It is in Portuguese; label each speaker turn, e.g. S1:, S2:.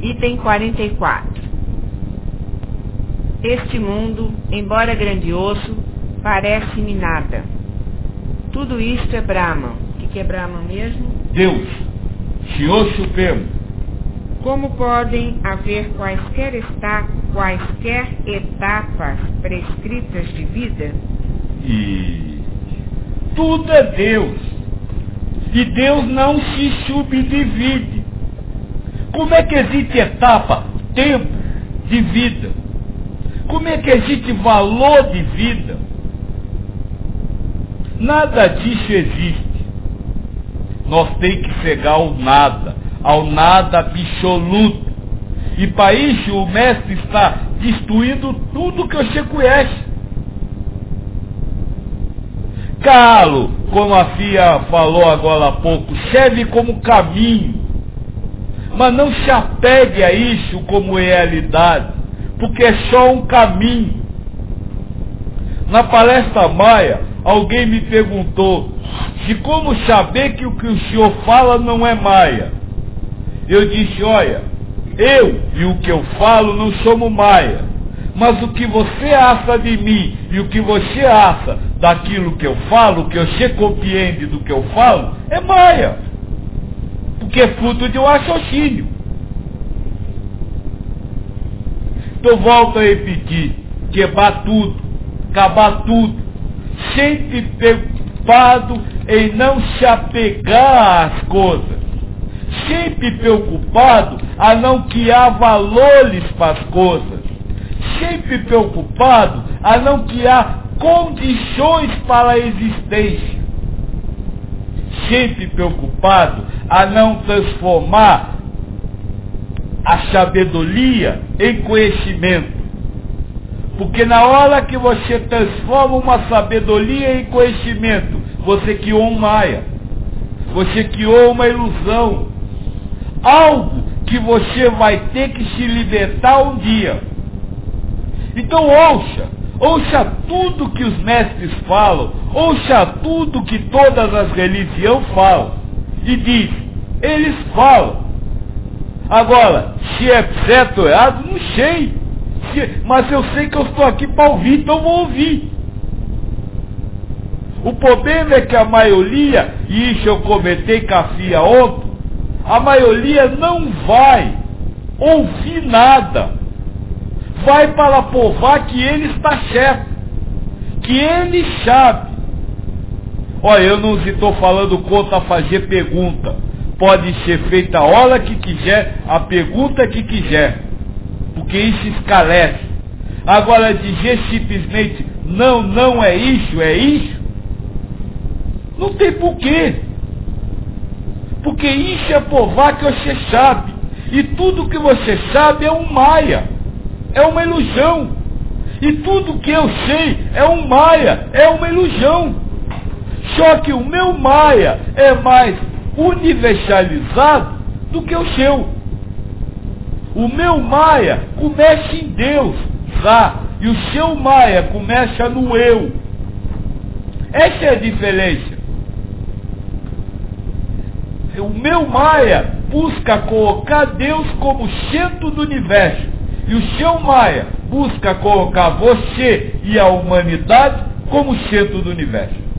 S1: Item 44. Este mundo, embora grandioso, parece-me nada. Tudo isto é Brahman. O que é Brahman mesmo?
S2: Deus, Senhor Supremo.
S1: Como podem haver quaisquer etapas prescritas de vida?
S2: E tudo é Deus. E Deus não se subdivide. Como é que existe etapa, tempo de vida? Como é que existe valor de vida? Nada disso existe. Nós temos que chegar ao nada absoluto. E para isso o mestre está destruindo tudo que você conhece. Calo, como a Fia falou agora há pouco, serve como caminho. Mas não se apegue a isso como realidade, porque é só um caminho. Na palestra Maia, alguém me perguntou de como saber que o senhor fala não é Maia. Eu disse, olha, eu e o que eu falo não somos Maia, mas o que você acha de mim e o que você acha daquilo que eu falo, o que você compreende do que eu falo, é Maia, porque é fruto de um raciocínio. Então volto a repetir, quebrar tudo, acabar tudo, sempre preocupado em não se apegar às coisas, sempre preocupado a não criar valores para as coisas, sempre preocupado a não criar condições para a existência, sempre preocupado a não transformar a sabedoria em conhecimento. Porque na hora que você transforma uma sabedoria em conhecimento, você criou um maia, você criou uma ilusão, algo que você vai ter que se libertar um dia. Então ouça tudo que os mestres falam, ouça tudo que todas as religiões falam, e diz, eles falam. Agora, se é certo ou errado, não sei, mas eu sei que eu estou aqui para ouvir, então eu vou ouvir. O problema é que a maioria, e isso eu comentei com a Fia ontem, a maioria não vai ouvir nada, vai para provar que ele está certo, que ele sabe. Olha, eu não estou falando contra fazer pergunta, pode ser feita a hora que quiser, a pergunta que quiser, porque isso esclarece. Agora dizer simplesmente, não é isso, não tem porquê. Porque isso é provar que você sabe. E tudo que você sabe é um maia, é uma ilusão. E tudo que eu sei é um maia, é uma ilusão. Só que o meu maia é mais universalizado do que o seu. O meu maia começa em Deus, e o seu maia começa no eu. Essa é a diferença. O meu maia busca colocar Deus como centro do universo, e o seu maia busca colocar você e a humanidade como centro do universo.